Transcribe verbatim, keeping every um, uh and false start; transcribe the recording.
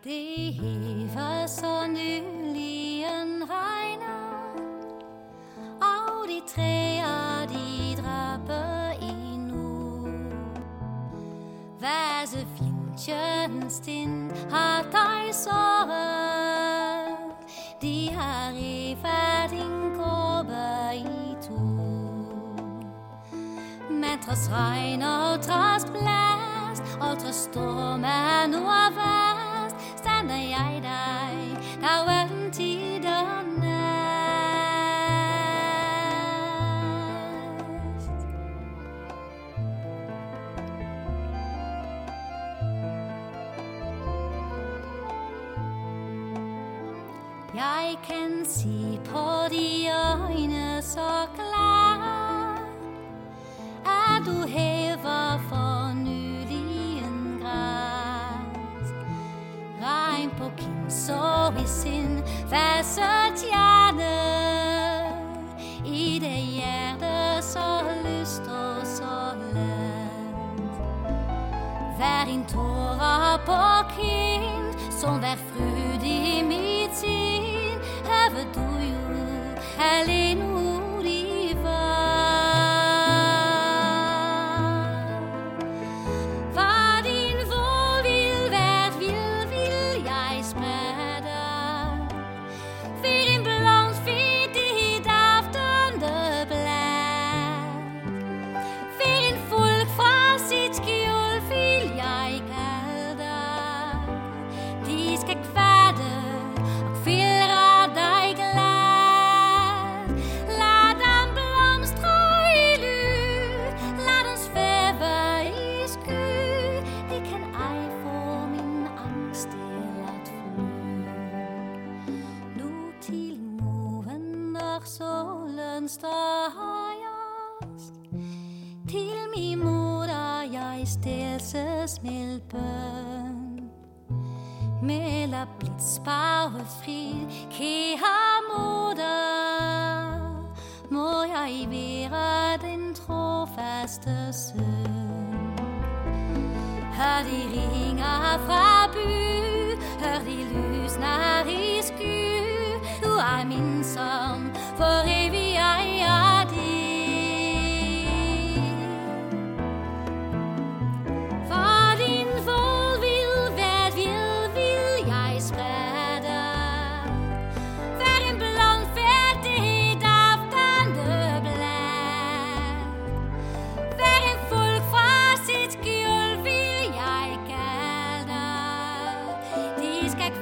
Det hever så nyligen regner, og de træer de dræber endnu. Hvad fjendtjens tin har dig såret, de har revet din krop i to. Men trods regn og trods blæst og trods stormen og vest, stander jeg dig, der var tid og næst. Jeg kan se på de øjne så klart, at du hæver for nyligen græs. Regn på kind så i sind fastet hjerte, i det hjerte så lyst og så let. Vær din tårer på kind, som vær fryd i mit sind, have du jo alene ud i solen står højest, til min moder jeg stilses med bøn. Melder blitz farvefri, kære moder, må jeg være den trofaste søn. Hør de ringer fra by, hør de lysner i sky, du er min som for evig jeg er din. For din fod vil hvert vil, vil jeg sprede. Vær en blond færdigt aftende blad. Vær en folk fra sit skjul vil jeg kalde. De skal